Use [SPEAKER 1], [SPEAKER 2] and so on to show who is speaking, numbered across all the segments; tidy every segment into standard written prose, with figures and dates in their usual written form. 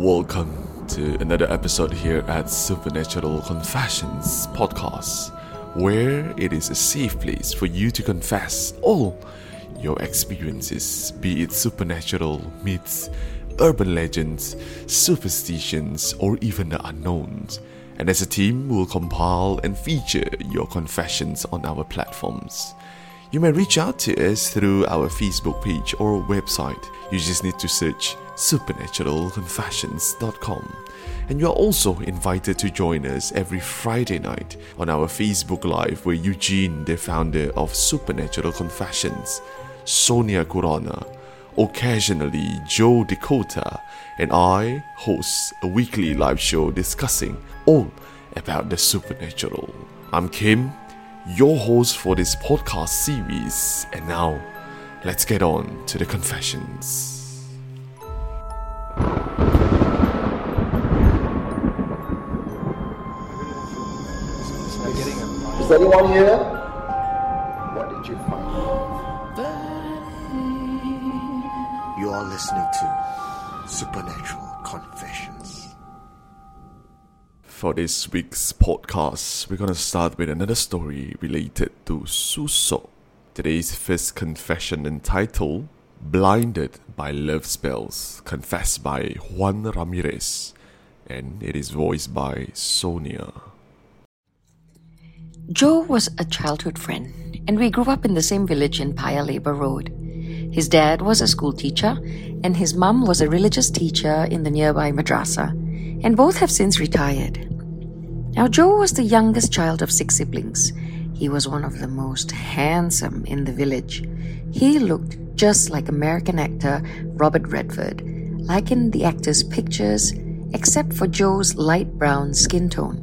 [SPEAKER 1] Welcome to another episode here at Supernatural Confessions Podcast, where it is a safe place for you to confess all your experiences, be it supernatural, myths, urban legends, superstitions, or even the unknowns. And as a team, we'll compile and feature your confessions on our platforms. You may reach out to us through our Facebook page or website. You just need to search supernaturalconfessions.com. And you are also invited to join us every Friday night on our Facebook Live, where Eugene, the founder of Supernatural Confessions, Sonia Corona, occasionally Joe Dakota, and I host a weekly live show discussing all about the supernatural. I'm Kim, your host for this podcast series, and now let's get on to the confessions.
[SPEAKER 2] Is anyone here? What did you find? You are listening to Supernatural Confessions.
[SPEAKER 1] For this week's podcast, we're going to start with another story related to Susok. Today's first confession entitled Blinded by Love Spells, confessed by Juan Ramirez, and it is voiced by Sonia.
[SPEAKER 3] Joe was a childhood friend, and we grew up in the same village in Paya Lebar Road. His dad was a school teacher, and his mum was a religious teacher in the nearby madrasa, and both have since retired. Now, Joe was the youngest child of 6 siblings. He was one of the most handsome in the village. He looked just like American actor Robert Redford, like in the actor's pictures, except for Joe's light brown skin tone.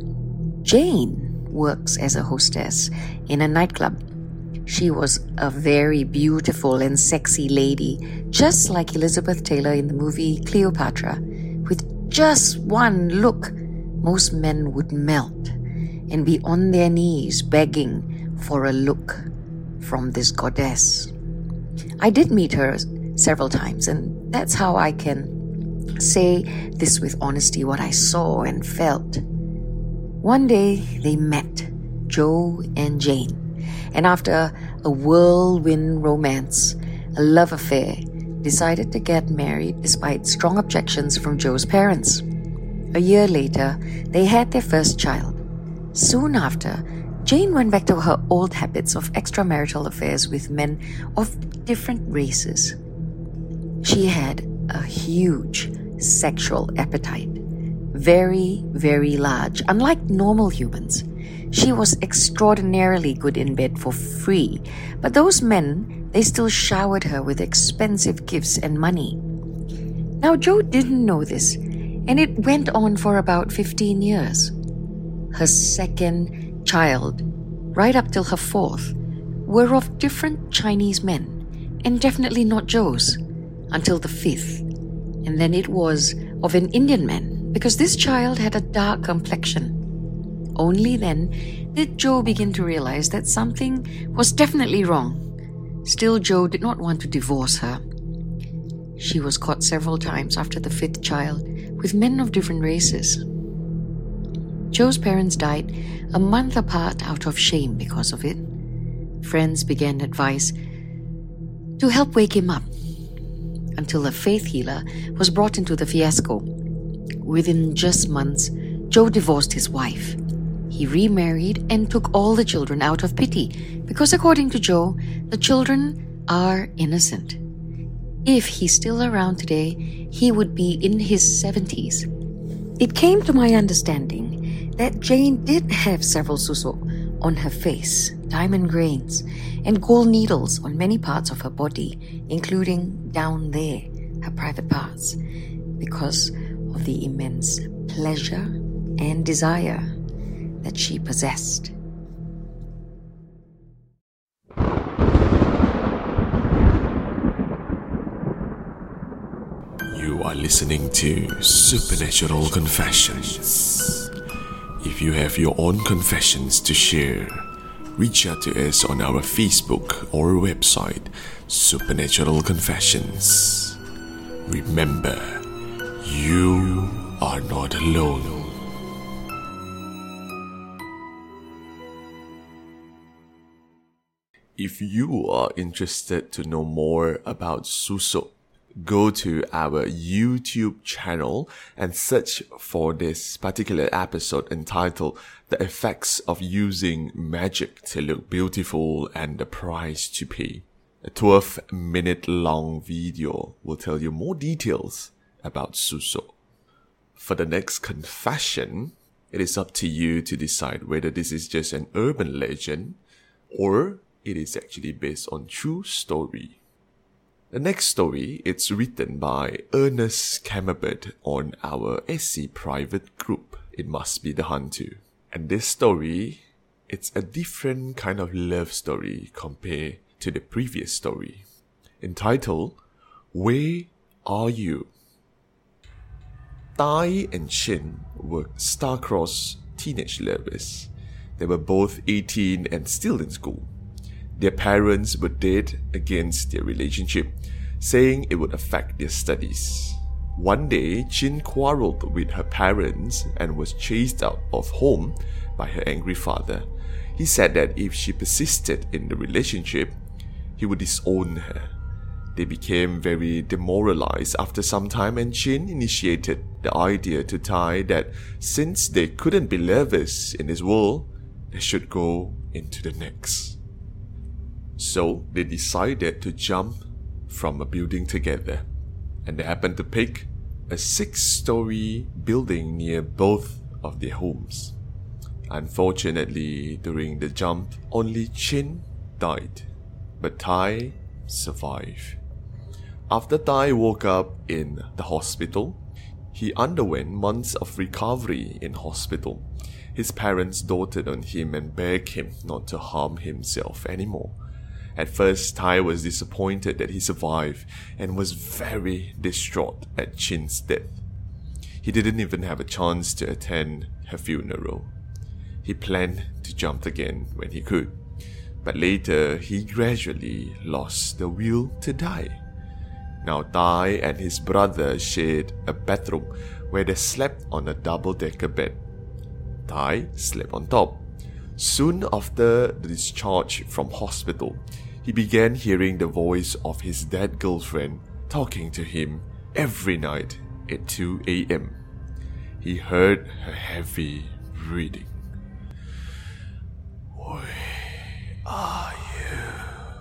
[SPEAKER 3] Jane works as a hostess in a nightclub. She was a very beautiful and sexy lady, just like Elizabeth Taylor in the movie Cleopatra. With just one look, most men would melt and be on their knees begging for a look from this goddess. I did meet her several times, and that's how I can say this with honesty, what I saw and felt. One day they met, Joe and Jane, and after a whirlwind romance, a love affair, decided to get married despite strong objections from Joe's parents. A year later, they had their first child. Soon after, Jane went back to her old habits of extramarital affairs with men of different races. She had a huge sexual appetite. Very, very large, unlike normal humans. She was extraordinarily good in bed for free, but those men, they still showered her with expensive gifts and money. Now, Joe didn't know this, and it went on for about 15 years. Her second child, right up till her fourth, were of different Chinese men, and definitely not Joe's, until the fifth, and then it was of an Indian man, because this child had a dark complexion. Only then did Joe begin to realize that something was definitely wrong. Still, Joe did not want to divorce her. She was caught several times after the fifth child with men of different races. Joe's parents died a month apart out of shame because of it. Friends began advice to help wake him up, until a faith healer was brought into the fiasco. Within just months, Joe divorced his wife. He remarried and took all the children out of pity, because according to Joe, the children are innocent. If he's still around today, he would be in his 70s. It came to my understanding that Jane did have several susok on her face, diamond grains, and gold needles on many parts of her body, including down there, her private parts, because of the immense pleasure and desire that she possessed.
[SPEAKER 1] You are listening to Supernatural Confessions. If you have your own confessions to share, reach out to us on our Facebook or website, Supernatural Confessions. Remember, You are not alone. If you are interested to know more about Suso, go to our YouTube channel and search for this particular episode entitled The Effects of Using Magic to Look Beautiful and the Price to Pay. A 12-minute long video will tell you more details about Suso. For the next confession, it is up to you to decide whether this is just an urban legend or it is actually based on true story. The next story, it's written by Ernest Camerbert on our SC private group. It must be the Hantu. And this story, it's a different kind of love story compared to the previous story. Entitled, Where Are You? Tai and Chin were star-crossed teenage lovers. They were both 18 and still in school. Their parents were dead against their relationship, saying it would affect their studies. One day, Chin quarreled with her parents and was chased out of home by her angry father. He said that if she persisted in the relationship, he would disown her. They became very demoralized after some time, and Chin initiated the idea to Tai that since they couldn't be lovers in this world, they should go into the next. So they decided to jump from a building together, and they happened to pick a 6-story building near both of their homes. Unfortunately, during the jump, only Chin died, but Tai survived. After Tai woke up in the hospital, he underwent months of recovery in hospital. His parents doted on him and begged him not to harm himself anymore. At first, Tai was disappointed that he survived and was very distraught at Chin's death. He didn't even have a chance to attend her funeral. He planned to jump again when he could, but later he gradually lost the will to die. Now Tai and his brother shared a bathroom where they slept on a double-decker bed. Tai slept on top. Soon after the discharge from hospital, he began hearing the voice of his dead girlfriend talking to him every night at 2 a.m. He heard her heavy breathing. Where are you?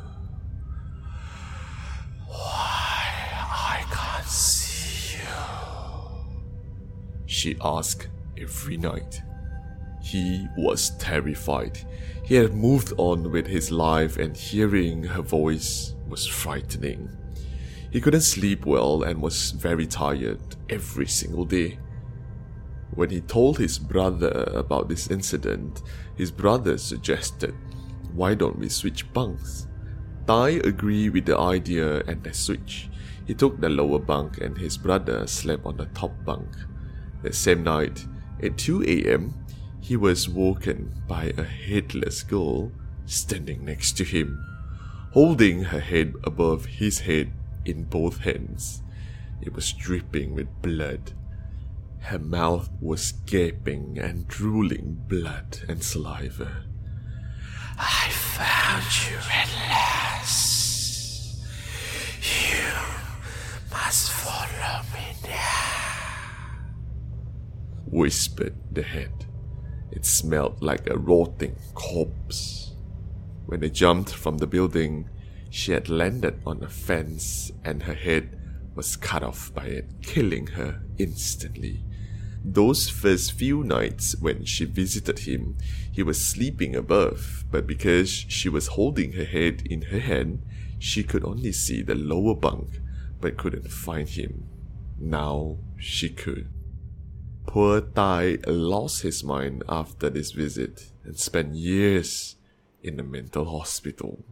[SPEAKER 1] Why I can't see you? She asked every night. He was terrified. He had moved on with his life, and hearing her voice was frightening. He couldn't sleep well and was very tired every single day. When he told his brother about this incident, his brother suggested, "Why don't we switch bunks?" Tai agreed with the idea and they switched. He took the lower bunk and his brother slept on the top bunk. The same night, at 2 a.m., he was woken by a headless girl standing next to him, holding her head above his head in both hands. It was dripping with blood. Her mouth was gaping and drooling blood and saliva. "I found you at last. You must follow me now," whispered the head. It smelled like a rotting corpse. When they jumped from the building, she had landed on a fence and her head was cut off by it, killing her instantly. Those first few nights when she visited him, he was sleeping above, but because she was holding her head in her hand, she could only see the lower bunk but couldn't find him. Now she could. Poor Tai lost his mind after this visit and spent years in a mental hospital.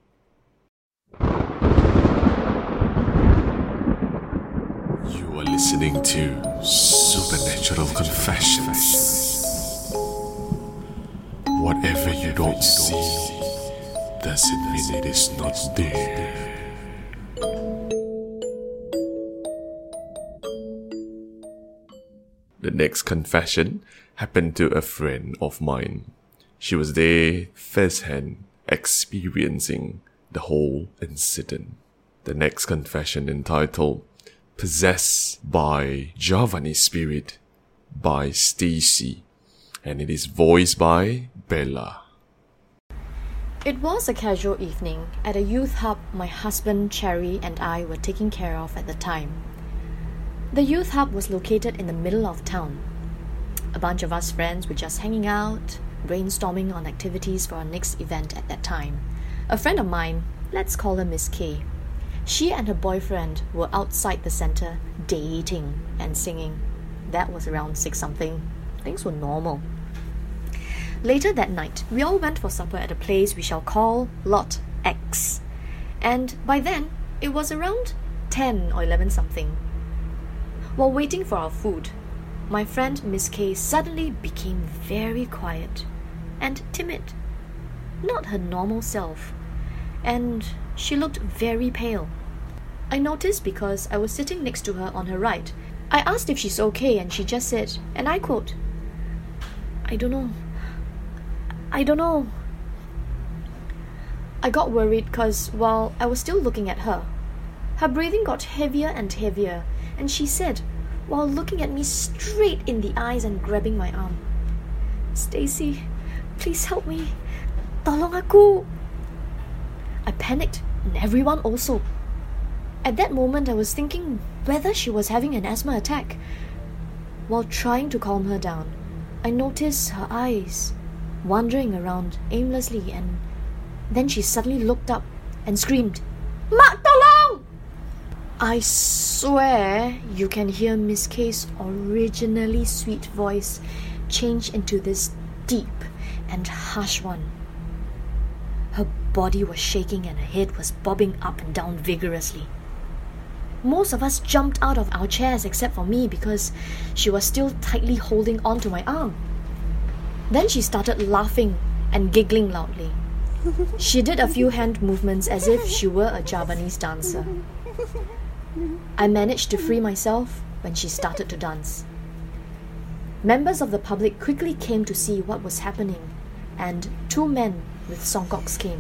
[SPEAKER 1] You are listening to Supernatural Confessions. Whatever you don't see doesn't mean it is not there. next confession happened to a friend of mine. She was there firsthand, experiencing the whole incident. The next confession entitled Possessed by Javanese Spirit by Stacy, and it is voiced by Bella.
[SPEAKER 4] It was a casual evening at a youth hub my husband, Cherry, and I were taking care of at the time. The youth hub was located in the middle of town. A bunch of us friends were just hanging out, brainstorming on activities for our next event at that time. A friend of mine, let's call her Miss K. She and her boyfriend were outside the center dating and singing. That was around 6-something. Things were normal. Later that night, we all went for supper at a place we shall call Lot X. And by then, it was around 10 or 11-something. While waiting for our food, my friend Miss K suddenly became very quiet and timid. Not her normal self. And she looked very pale. I noticed because I was sitting next to her on her right. I asked if she's okay and she just said, and I quote, I don't know. I got worried because while I was still looking at her, her breathing got heavier and heavier, and she said, while looking at me straight in the eyes and grabbing my arm, Stacy, please help me. Tolong aku. I panicked, and everyone also. At that moment, I was thinking whether she was having an asthma attack. While trying to calm her down, I noticed her eyes wandering around aimlessly, and then she suddenly looked up and screamed, Mak tolong! I swear you can hear Miss K's originally sweet voice change into this deep and harsh one. Her body was shaking and her head was bobbing up and down vigorously. Most of us jumped out of our chairs except for me because she was still tightly holding on to my arm. Then she started laughing and giggling loudly. She did a few hand movements as if she were a Javanese dancer. I managed to free myself when she started to dance. Members of the public quickly came to see what was happening, and 2 men with songkoks came.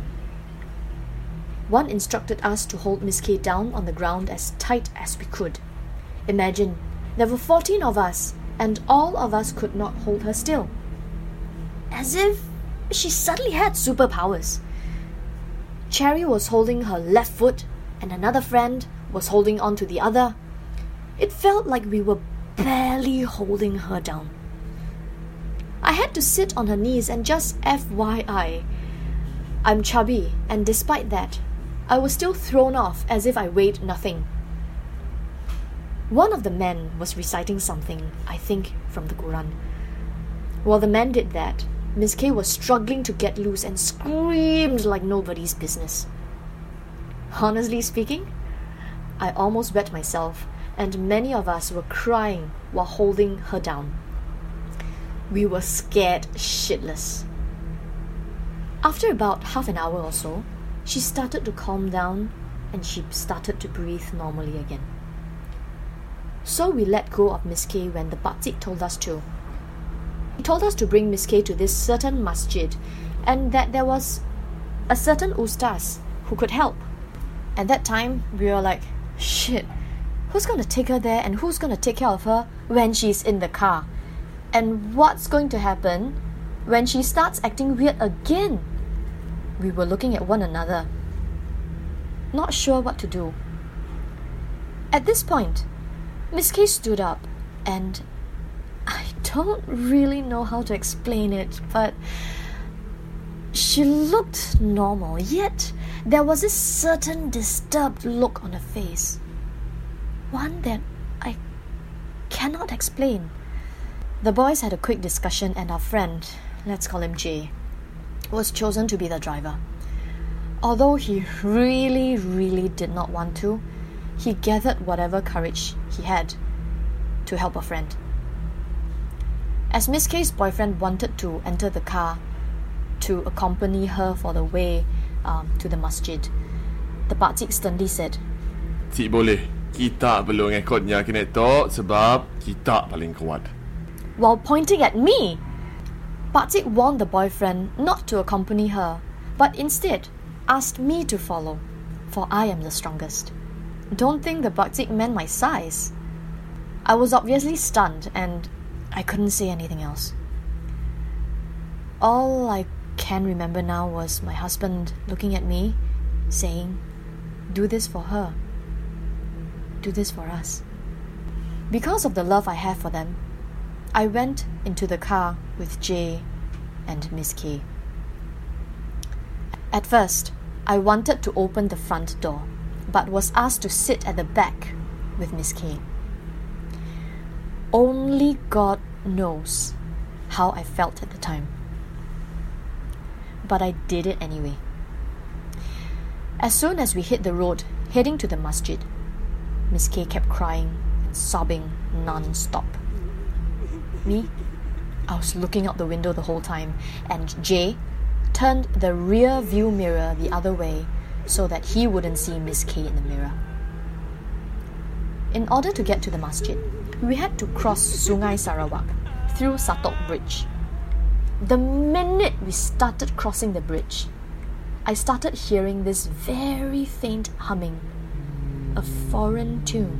[SPEAKER 4] One instructed us to hold Miss K down on the ground as tight as we could. Imagine, there were 14 of us, and all of us could not hold her still. As if she suddenly had superpowers. Cherry was holding her left foot, and another friend was holding on to the other. It felt like we were barely holding her down. I had to sit on her knees, and just FYI, I'm chubby, and despite that, I was still thrown off as if I weighed nothing. One of the men was reciting something, I think from the Quran. While the man did that, Miss K was struggling to get loose and screamed like nobody's business. Honestly speaking, I almost wet myself, and many of us were crying while holding her down. We were scared shitless. After about half an hour or so, she started to calm down and she started to breathe normally again. So we let go of Miss K when the Batik told us to. He told us to bring Miss K to this certain masjid and that there was a certain ustaz who could help. At that time, we were like, shit, who's going to take her there and who's going to take care of her when she's in the car? And what's going to happen when she starts acting weird again? We were looking at one another, not sure what to do. At this point, Miss K stood up, and I don't really know how to explain it, but she looked normal, yet there was this certain disturbed look on her face. One that I cannot explain. The boys had a quick discussion, and our friend, let's call him Jay, was chosen to be the driver. Although he really did not want to, he gathered whatever courage he had to help a friend. As Miss K's boyfriend wanted to enter the car to accompany her for the way to the masjid, the Batik sternly said,
[SPEAKER 1] "Cik boleh, kita perlu ngikut yang kena tok sebab kita paling kuat."
[SPEAKER 4] while pointing at me. Bakcik warned the boyfriend not to accompany her, but instead asked me to follow, for I am the strongest. Don't think the Bakcik meant my size. I was obviously stunned and I couldn't say anything else. All I can remember now was my husband looking at me, saying, "Do this for her. Do this for us." Because of the love I have for them, I went into the car with Jay and Miss K. At first, I wanted to open the front door, but was asked to sit at the back with Miss K. Only God knows how I felt at the time. But I did it anyway. As soon as we hit the road heading to the masjid, Miss K kept crying and sobbing non-stop. Me, I was looking out the window the whole time, and Jay turned the rear view mirror the other way so that he wouldn't see Miss K in the mirror. In order to get to the masjid, we had to cross Sungai Sarawak through Satok Bridge. The minute we started crossing the bridge, I started hearing this very faint humming, a foreign tune.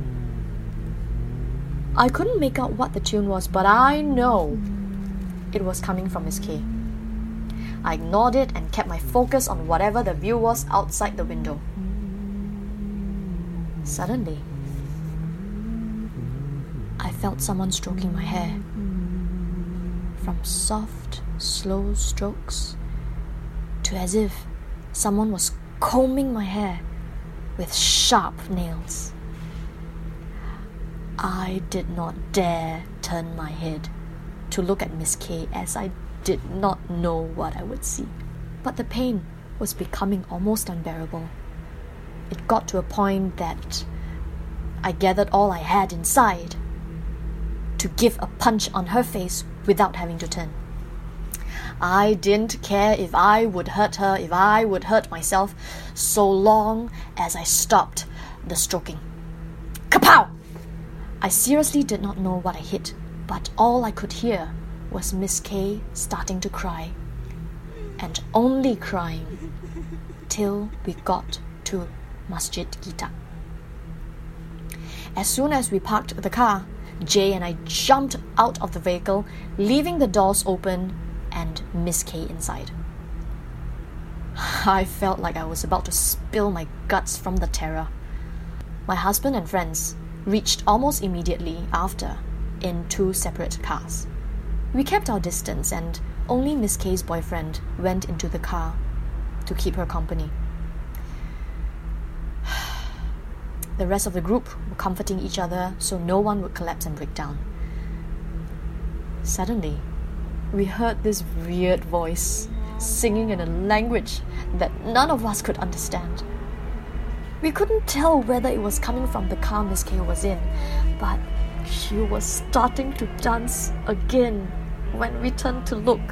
[SPEAKER 4] I couldn't make out what the tune was, but I know it was coming from Miss K. I ignored it and kept my focus on whatever the view was outside the window. Suddenly, I felt someone stroking my hair. From soft, slow strokes to as if someone was combing my hair with sharp nails. I did not dare turn my head to look at Miss K, as I did not know what I would see. But the pain was becoming almost unbearable. It got to a point that I gathered all I had inside to give a punch on her face without having to turn. I didn't care if I would hurt her, if I would hurt myself, so long as I stopped the stroking. Kapow! I seriously did not know what I hit, but all I could hear was Miss K starting to cry, and only crying till we got to Masjid Gita. As soon as we parked the car, Jay and I jumped out of the vehicle, leaving the doors open and Miss K inside. I felt like I was about to spill my guts from the terror. My husband and friends reached almost immediately after in 2 separate cars. We kept our distance and only Miss K's boyfriend went into the car to keep her company. The rest of the group were comforting each other so no one would collapse and break down. Suddenly, we heard this weird voice singing in a language that none of us could understand. We couldn't tell whether it was coming from the car Miss K was in, but she was starting to dance again when we turned to look.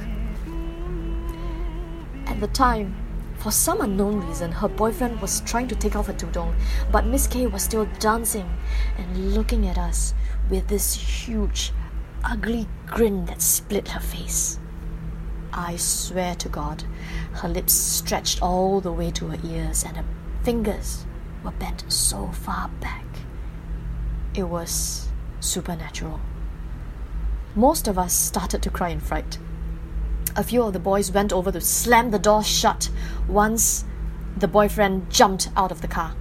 [SPEAKER 4] At the time, for some unknown reason, her boyfriend was trying to take off her tudung, but Miss K was still dancing and looking at us with this huge, ugly grin that split her face. I swear to God, her lips stretched all the way to her ears and her fingers were bent so far back. It was supernatural. Most of us started to cry in fright. A few of the boys went over to slam the door shut once the boyfriend jumped out of the car.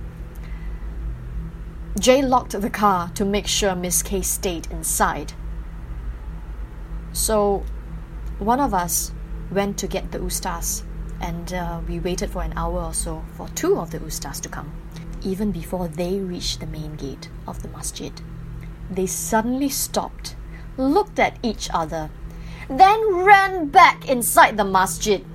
[SPEAKER 4] Jay locked the car to make sure Miss K stayed inside. So one of us went to get the ustaz, and we waited for an hour or so for 2 of the ustaz to come. Even before they reached the main gate of the masjid, they suddenly stopped, looked at each other, then ran back inside the masjid.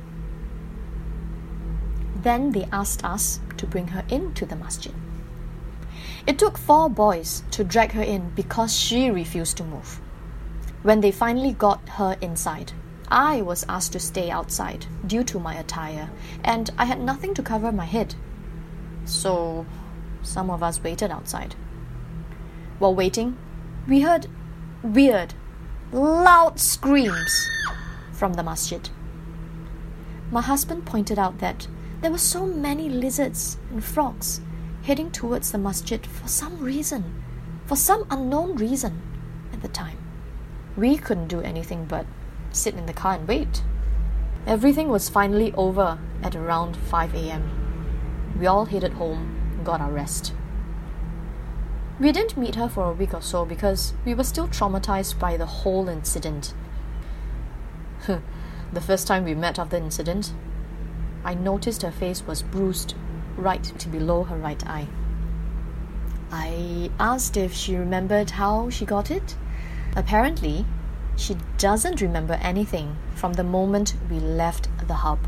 [SPEAKER 4] Then they asked us to bring her into the masjid. It took 4 boys to drag her in because she refused to move. When they finally got her inside, I was asked to stay outside due to my attire, and I had nothing to cover my head. So some of us waited outside. While waiting, we heard weird, loud screams from the masjid. My husband pointed out that there were so many lizards and frogs heading towards the masjid for some reason, for some unknown reason at the time. We couldn't do anything but sit in the car and wait. Everything was finally over at around 5 a.m. We all headed home and got our rest. We didn't meet her for a week or so because we were still traumatized by the whole incident. The first time we met after the incident, I noticed her face was bruised right to below her right eye. I asked if she remembered how she got it. Apparently, she doesn't remember anything from the moment we left the hub.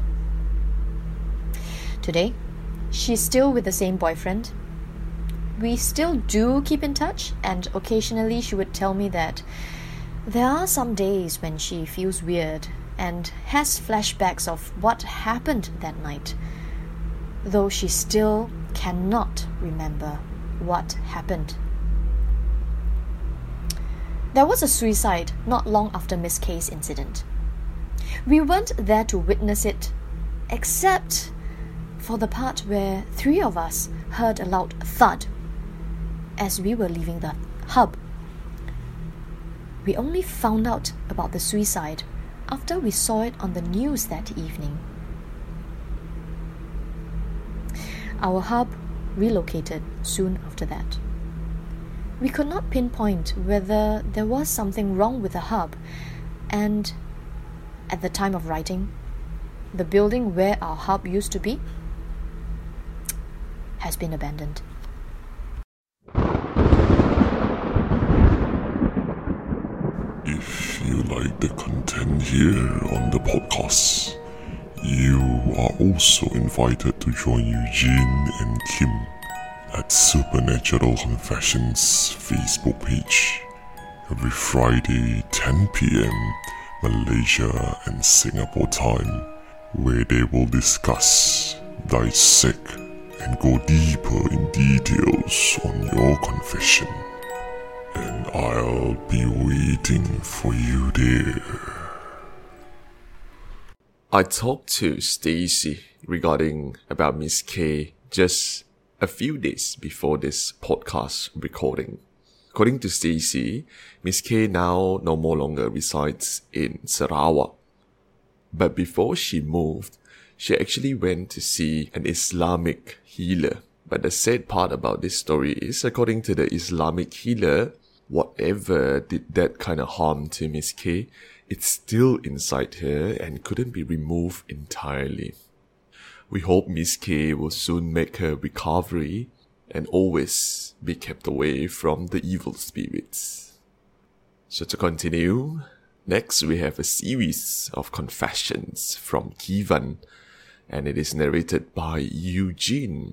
[SPEAKER 4] Today, she's still with the same boyfriend. We still do keep in touch, and occasionally she would tell me that there are some days when she feels weird and has flashbacks of what happened that night, though she still cannot remember what happened. There was a suicide not long after Miss K's incident. We weren't there to witness it, except for the part where 3 of us heard a loud thud as we were leaving the hub. We only found out about the suicide after we saw it on the news that evening. Our hub relocated soon after that. We could not pinpoint whether there was something wrong with the hub, and at the time of writing, the building where our hub used to be has been abandoned.
[SPEAKER 1] If you like the content here on the podcast, you are also invited to join Eugene and Kim at Supernatural Confessions Facebook page every Friday 10 p.m. Malaysia and Singapore time, where they will discuss, dissect and go deeper in details on your confession. And I'll be waiting for you there. I talked to Stacy regarding about Miss K just a few days before this podcast recording. According to Stacy, Miss K now no longer resides in Sarawak. But before she moved, she actually went to see an Islamic healer. But the sad part about this story is, according to the Islamic healer, whatever did that kind of harm to Miss K, it's still inside her and couldn't be removed entirely. We hope Miss K will soon make her recovery and always be kept away from the evil spirits. So to continue, next we have a series of confessions from Kivan, and it is narrated by Eugene.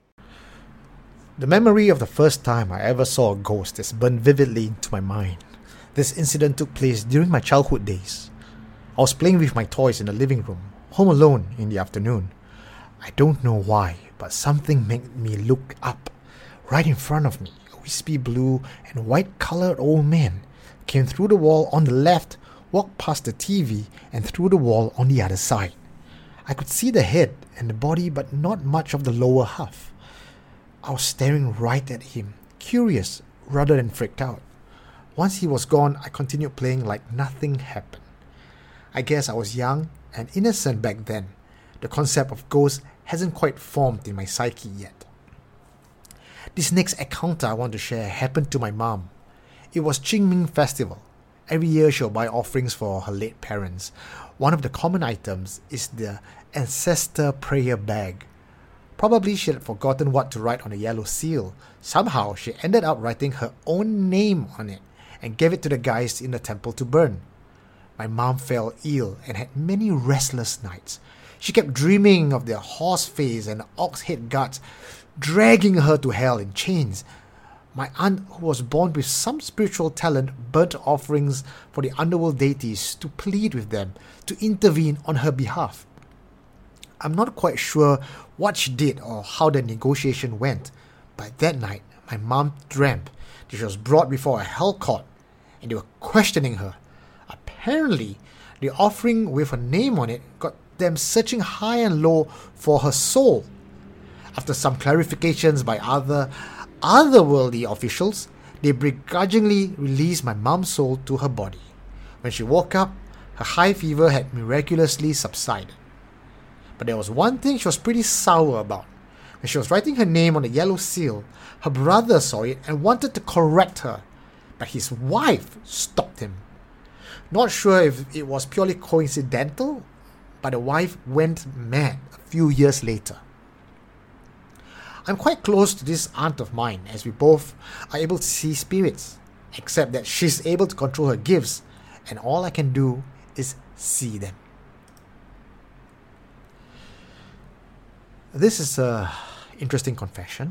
[SPEAKER 5] The memory of the first time I ever saw a ghost is burned vividly into my mind. This incident took place during my childhood days. I was playing with my toys in the living room, home alone in the afternoon. I don't know why, but something made me look up. Right in front of me, a wispy blue and white-coloured old man came through the wall on the left, walked past the TV, and through the wall on the other side. I could see the head and the body, but not much of the lower half. I was staring right at him, curious rather than freaked out. Once he was gone, I continued playing like nothing happened. I guess I was young and innocent back then. The concept of ghosts hasn't quite formed in my psyche yet. This next encounter I want to share happened to my mom. It was Qingming Festival. Every year she'll buy offerings for her late parents. One of the common items is the ancestor prayer bag. Probably she had forgotten what to write on a yellow seal. Somehow she ended up writing her own name on it and gave it to the guys in the temple to burn. My mom fell ill and had many restless nights. She kept dreaming of the horse face and ox head guards dragging her to hell in chains. My aunt, who was born with some spiritual talent, burnt offerings for the underworld deities to plead with them to intervene on her behalf. I'm not quite sure what she did or how the negotiation went, but that night my mom dreamt that she was brought before a hell court and they were questioning her, apparently the offering with her name on it got them searching high and low for her soul. After some clarifications by otherworldly officials, they begrudgingly released my mum's soul to her body. When she woke up, her high fever had miraculously subsided. But there was one thing she was pretty sour about. When she was writing her name on the yellow seal, her brother saw it and wanted to correct her, but his wife stopped him. Not sure if it was purely coincidental, but the wife went mad a few years later. I'm quite close to this aunt of mine, as we both are able to see spirits, except that she's able to control her gifts, and all I can do is see them. This is an interesting confession.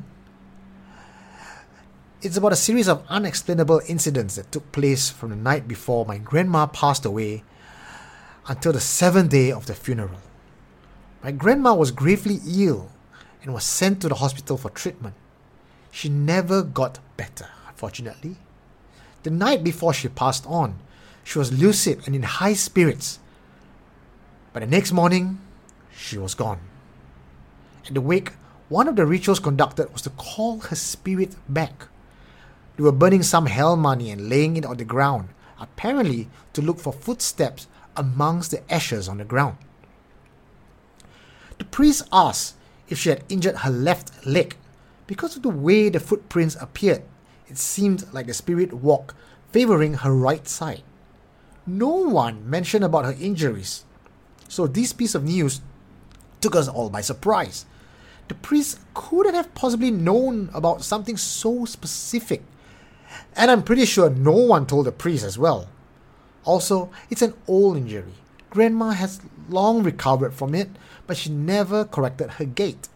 [SPEAKER 5] It's about a series of unexplainable incidents that took place from the night before my grandma passed away until the 7th day of the funeral. My grandma was gravely ill and was sent to the hospital for treatment. She never got better, unfortunately. The night before she passed on, she was lucid and in high spirits. But the next morning, she was gone. At the wake, one of the rituals conducted was to call her spirit back. They were burning some hell money and laying it on the ground, apparently to look for footsteps amongst the ashes on the ground. The priest asked if she had injured her left leg. Because of the way the footprints appeared, it seemed like the spirit walked favoring her right side. No one mentioned about her injuries, so this piece of news took us all by surprise. The priest couldn't have possibly known about something so specific, and I'm pretty sure no one told the priest as well. Also, it's an old injury. Grandma has long recovered from it, but she never corrected her gait.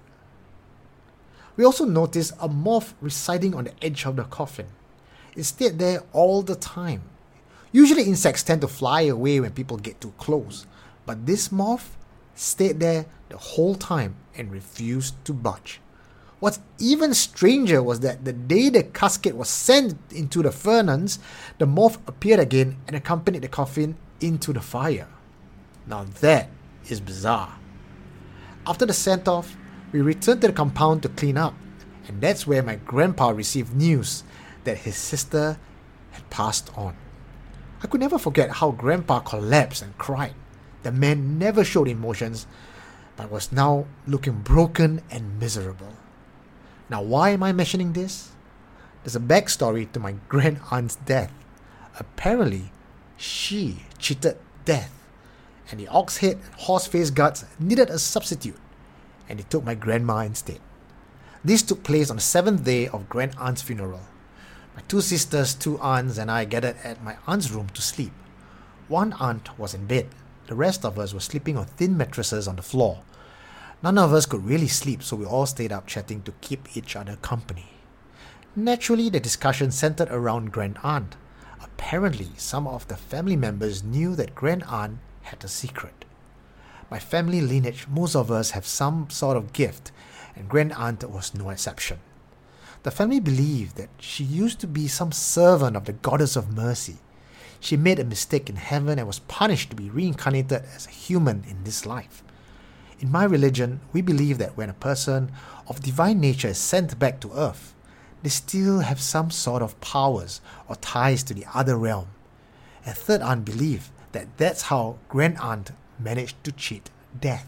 [SPEAKER 5] We also noticed a moth residing on the edge of the coffin. It stayed there all the time. Usually insects tend to fly away when people get too close, but this moth stayed there the whole time and refused to budge. What's even stranger was that the day the casket was sent into the furnace, the moth appeared again and accompanied the coffin into the fire. Now that is bizarre. After the send-off, we returned to the compound to clean up, and that's where my grandpa received news that his sister had passed on. I could never forget how grandpa collapsed and cried. The man never showed emotions, but was now looking broken and miserable. Now, why am I mentioning this? There's a backstory to my grand-aunt's death. Apparently, she cheated death, and the ox-head and horse-face guards needed a substitute, and they took my grandma instead. This took place on the 7th day of grand-aunt's funeral. My two sisters, two aunts, and I gathered at my aunt's room to sleep. One aunt was in bed. The rest of us were sleeping on thin mattresses on the floor. None of us could really sleep, so we all stayed up chatting to keep each other company. Naturally, the discussion centered around grand-aunt. Apparently, some of the family members knew that grand-aunt had a secret. By family lineage, most of us have some sort of gift, and grand-aunt was no exception. The family believed that she used to be some servant of the goddess of mercy. She made a mistake in heaven and was punished to be reincarnated as a human in this life. In my religion, we believe that when a person of divine nature is sent back to earth, they still have some sort of powers or ties to the other realm. And third aunt believed that that's how grand-aunt managed to cheat death.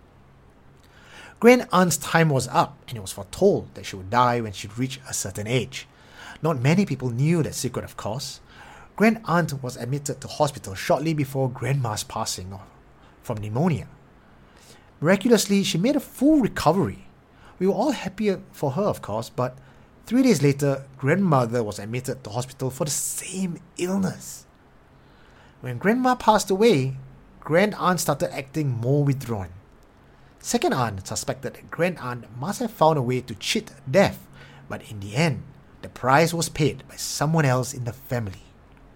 [SPEAKER 5] Grand-aunt's time was up, and it was foretold that she would die when she reached a certain age. Not many people knew that secret, of course. Grand-aunt was admitted to hospital shortly before grandma's passing from pneumonia. Miraculously, she made a full recovery. We were all happy for her, of course, but 3 days later, grandmother was admitted to hospital for the same illness. When grandma passed away, grand-aunt started acting more withdrawn. Second aunt suspected that grand-aunt must have found a way to cheat death, but in the end, the price was paid by someone else in the family.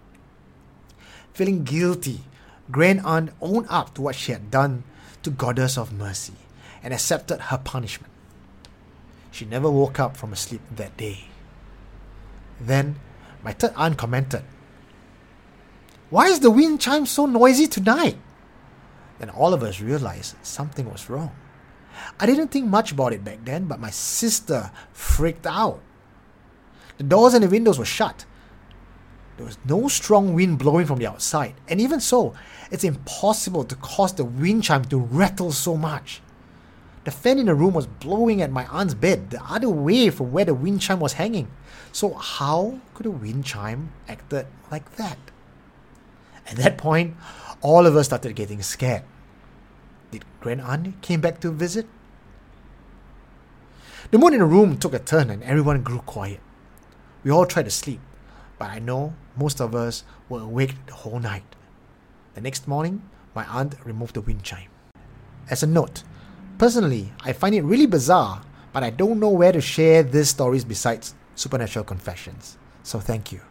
[SPEAKER 5] Feeling guilty, grand-aunt owned up to what she had done to Goddess of Mercy and accepted her punishment. She never woke up from sleep that day. Then, my third aunt commented, Why is the wind chime so noisy tonight? Then all of us realized something was wrong. I didn't think much about it back then, but my sister freaked out. The doors and the windows were shut. There was no strong wind blowing from the outside, and even so, it's impossible to cause the wind chime to rattle so much. The fan in the room was blowing at my aunt's bed the other way from where the wind chime was hanging. So how could a wind chime acted like that? At that point, all of us started getting scared. Did Grand Aunt came back to visit? The mood in the room took a turn and everyone grew quiet. We all tried to sleep, but I know most of us were awake the whole night. The next morning, my aunt removed the wind chime. As a note, personally, I find it really bizarre, but I don't know where to share these stories besides Supernatural Confessions. So thank you.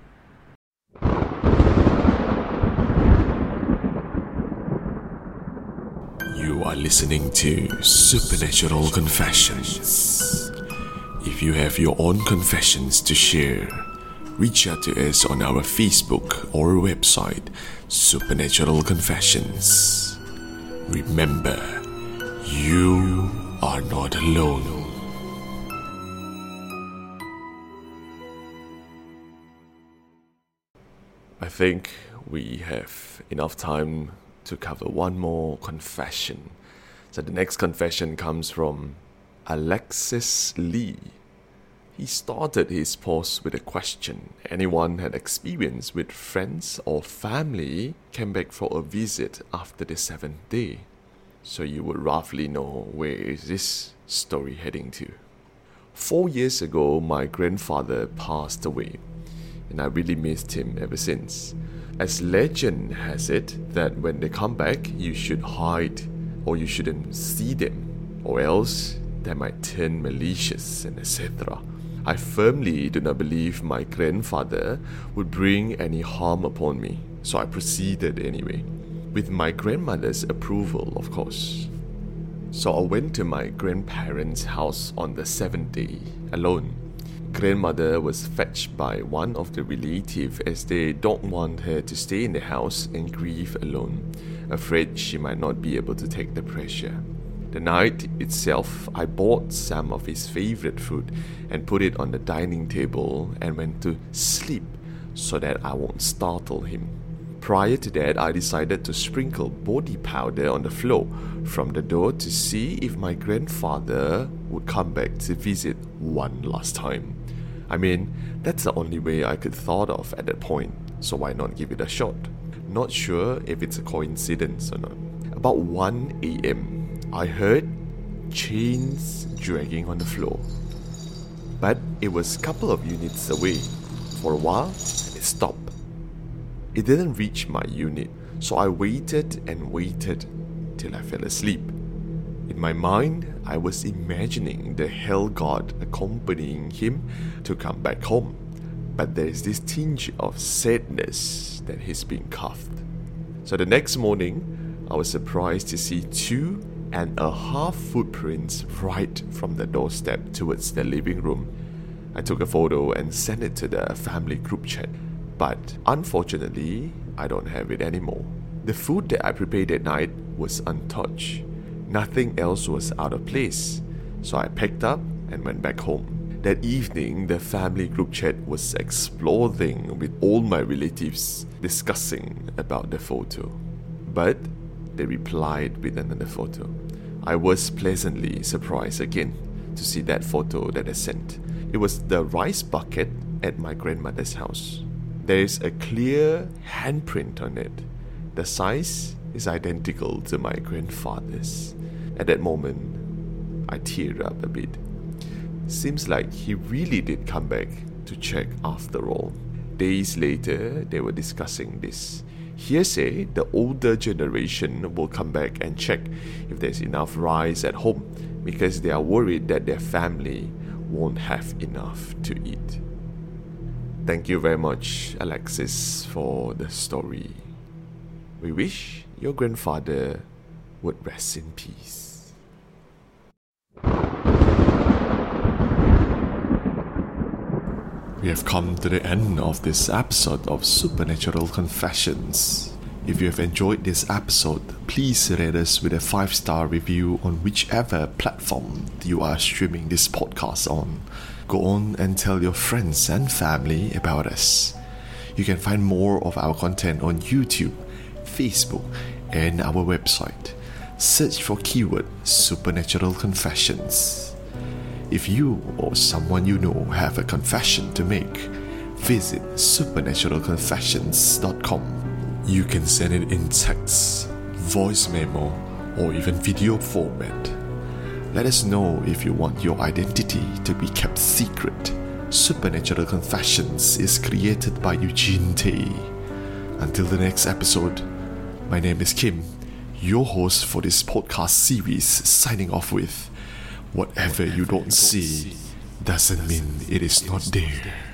[SPEAKER 1] You are listening to Supernatural Confessions. If you have your own confessions to share, reach out to us on our Facebook or website, Supernatural Confessions. Remember, you are not alone. I think we have enough time to cover one more confession. So the next confession comes from Alexis Lee. He started his post with a question. Anyone had experience with friends or family came back for a visit after the 7th day? So you would roughly know where is this story heading to. 4 years ago, my grandfather passed away, and I really missed him ever since. As legend has it that when they come back, you should hide or you shouldn't see them, or else they might turn malicious and etc. I firmly do not believe my grandfather would bring any harm upon me, so I proceeded anyway, with my grandmother's approval, of course. So I went to my grandparents' house on the 7th day, alone. Grandmother was fetched by one of the relatives as they don't want her to stay in the house and grieve alone, afraid she might not be able to take the pressure. The night itself, I bought some of his favorite food and put it on the dining table and went to sleep so that I won't startle him. Prior to that, I decided to sprinkle body powder on the floor from the door to see if my grandfather would come back to visit one last time. I mean, that's the only way I could thought of at that point, so why not give it a shot? Not sure if it's a coincidence or not. About 1 a.m, I heard chains dragging on the floor. But it was a couple of units away. For a while, it stopped. It didn't reach my unit, so I waited and waited till I fell asleep. In my mind, I was imagining the hell god accompanying him to come back home, but there's this tinge of sadness that he's being cuffed. So the next morning, I was surprised to see 2.5 footprints right from the doorstep towards the living room. I took a photo and sent it to the family group chat, but unfortunately, I don't have it anymore. The food that I prepared that night was untouched. Nothing else was out of place, so I packed up and went back home. That evening, the family group chat was exploding with all my relatives discussing about the photo. But they replied with another photo. I was pleasantly surprised again to see that photo that I sent. It was the rice bucket at my grandmother's house. There is a clear handprint on it. The size is identical to my grandfather's. At that moment, I teared up a bit. Seems like he really did come back to check after all. Days later, they were discussing this. Hearsay, the older generation will come back and check if there's enough rice at home because they are worried that their family won't have enough to eat. Thank you very much, Alexis, for the story. We wish your grandfather would rest in peace. We have come to the end of this episode of Supernatural Confessions. If you have enjoyed this episode, please rate us with a 5-star review on whichever platform you are streaming this podcast on. Go on and tell your friends and family about us. You can find more of our content on YouTube, Facebook, and our website. Search for keyword Supernatural Confessions. If you or someone you know have a confession to make, visit supernaturalconfessions.com. You can send it in text, voice memo, or even video format. Let us know if you want your identity to be kept secret. Supernatural Confessions is created by Eugene Tay. Until the next episode, my name is Kim, your host for this podcast series, signing off with, whatever you don't see doesn't mean it is not there.